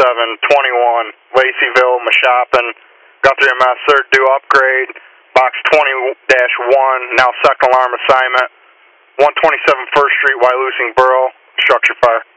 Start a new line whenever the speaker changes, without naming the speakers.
1721, Laceyville, Mashopin, Guthrie MS, third due upgrade, box 20-1, now second alarm assignment, 127 First Street, Wyalusing Borough, structure fire.